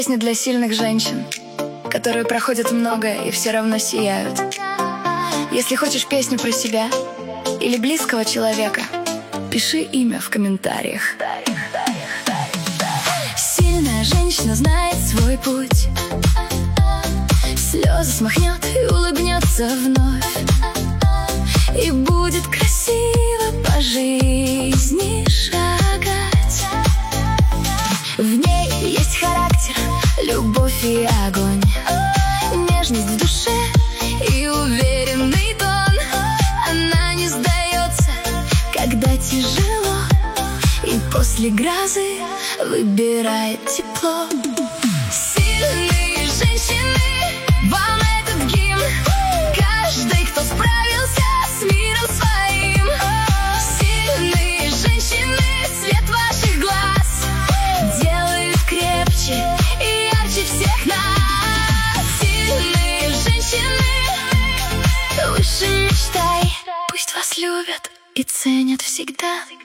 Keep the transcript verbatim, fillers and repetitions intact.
Песня для сильных женщин, которые проходят многое и все равно сияют. Если хочешь песню про себя или близкого человека, пиши имя в комментариях. Сильная женщина знает свой путь, слезы смахнет и улыбнется вновь, и будет красиво по жизни шагать. В ней есть характер, любовь и огонь, нежность в душе и уверенный тон. Она не сдается, когда тяжело, и после грозы выбирает тепло. Сильные женщины, вам этот гимн. Каждый, кто справился с миром своим. Сильные женщины, свет ваших глаз делают крепче и ярче всех нас. Сильные женщины, выше мечтай. Пусть вас любят и ценят всегда.